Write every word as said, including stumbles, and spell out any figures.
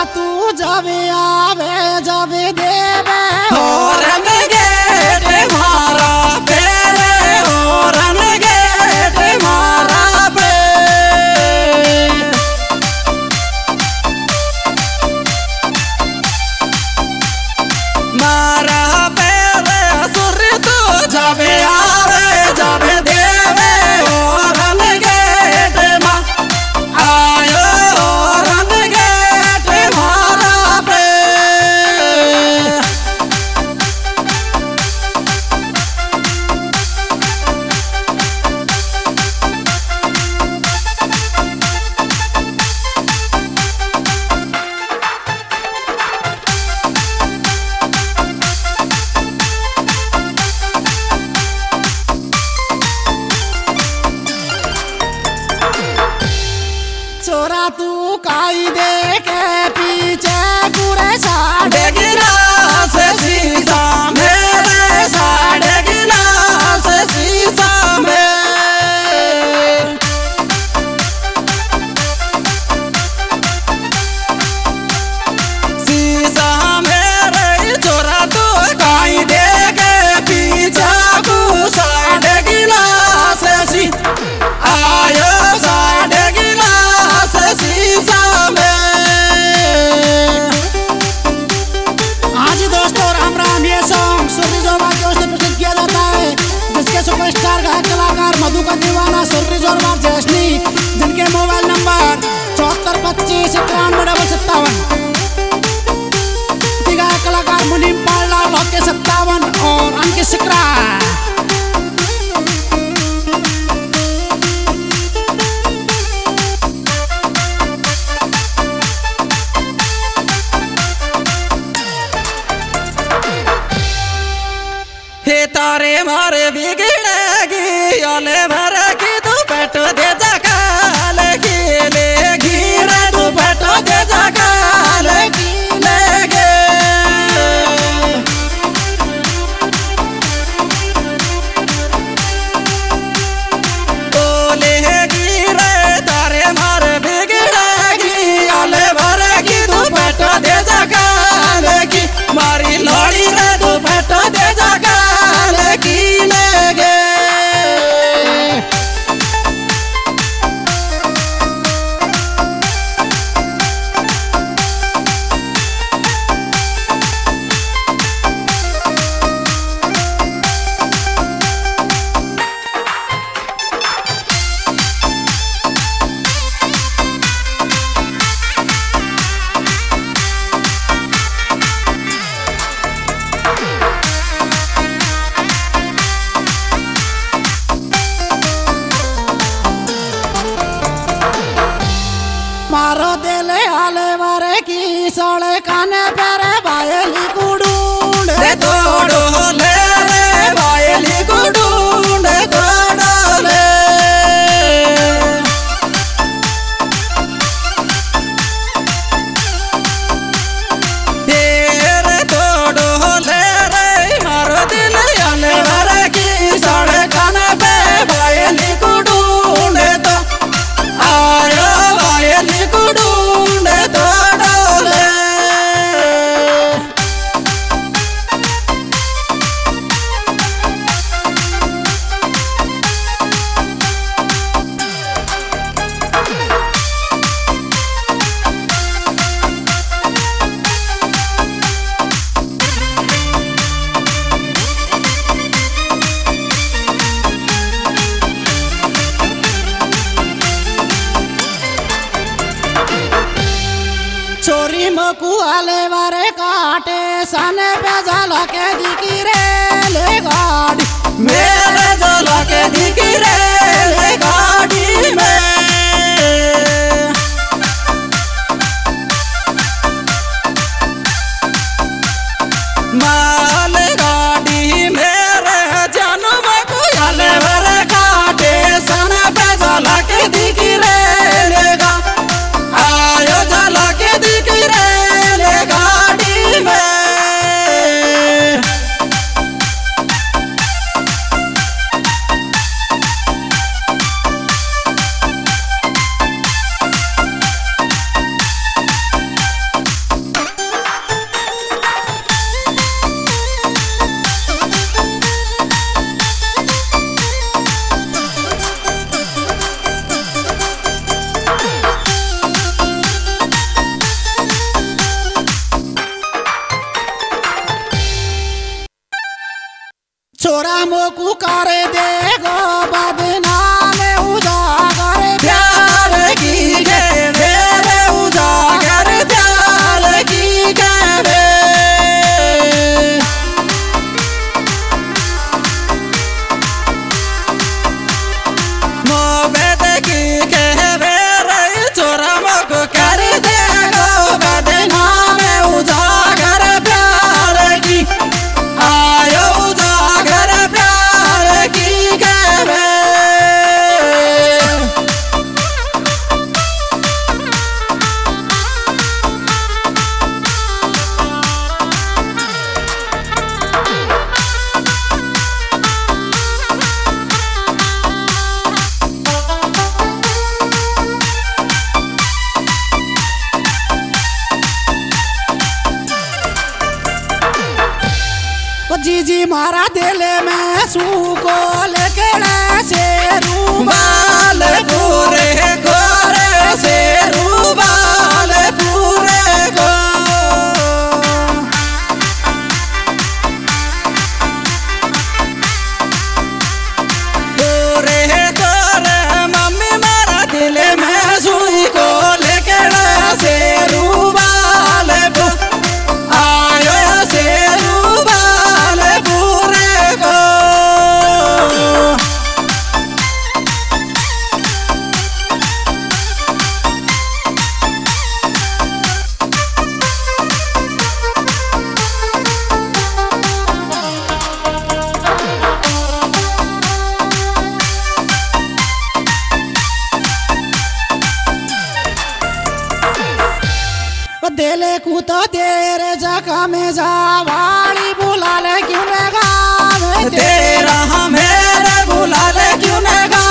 तू जावे आवे जावे देवे हो रन गेट मारा पेरे हो रन गेट मारा पे मारा पेरे सूर्य तू जावे आवे जावे देवे हो रन गेट मा आयो हो रन गेट मारा पे चोरा तू काई दे के पीछे गुरे साढ़े गिलास शीशा मेरे साढ़े गिलास शीशा में शीशा मेरे चोरा तू काई दे के पीछे गु साढ़े गिलास शी आयो साढ़े गिलास शीशा में। आज दोस्तों राम राम, ये सॉन्ग सूर्य जोरवार की ओर से प्रस्तुत किया जाता है, जिसके सुपरस्टार गायक कलाकार मधु का दीवाना सूर्य जोरवार जैसनी, जिनके मोबाइल नंबर चौहत्तर पच्चीस इक्यानवे डबल सत्तावन, गायक कलाकार मुनीम पाला लौके सत्तावन और अंकित सिकरा। हे तारे मारे बिगड़ेगी ओले भर की तू बैठो दे जगाल की लेगी रे तू बैठो दे जगाल की लेगे ओले गिरे तारे मारे बिगड़ेगी ओले भर की तू बैठो दे जगाल की मारी लोड़ी रे तू बैठो दे जगाल की लेगे मारो दिले आले वारे की सोले काने पेरे बायली कुडूंड रे तोड़ो ले रे बायली कुडूंड तोड़ो ले तेरे तोड़ो ले रे मारो दिल आले वारे की सोले काने पे बायली कुडूंड तो आयो बायली कुडूंड तोड़ो ले चोरी मकू आले वारे काटे सने पे जाला के दिकी रे ले गाड़ी मेरे जला के दिखी रे ले गाड़ी में माल गाड़ी मेरे जन्म को आले वारे काटे सने पे जला के दिखी रे ले गा आयो जला के दिखी रे ले गाड़ी में को करे देखो बदनाम उजागर प्यार की के मेरे उजागर प्यार की के मोहब्बत की के मेरे छोरा मको कर देगो बदनाम उजागर प्यार की आयो उजागर प्यार की के जी जी मारा दिल में सूको लेके से रूबाल पूरे गोरे से रूबाल पूरे को पूरे गोरे मम्मी मारा दिल में सुई को लेके से रूबाल आयो से रूबाल पूरे को दिले को तो तेरे जगह में जावाड़ी बुला ले क्यों न गावे तेरा मेरे बुला ले क्यों न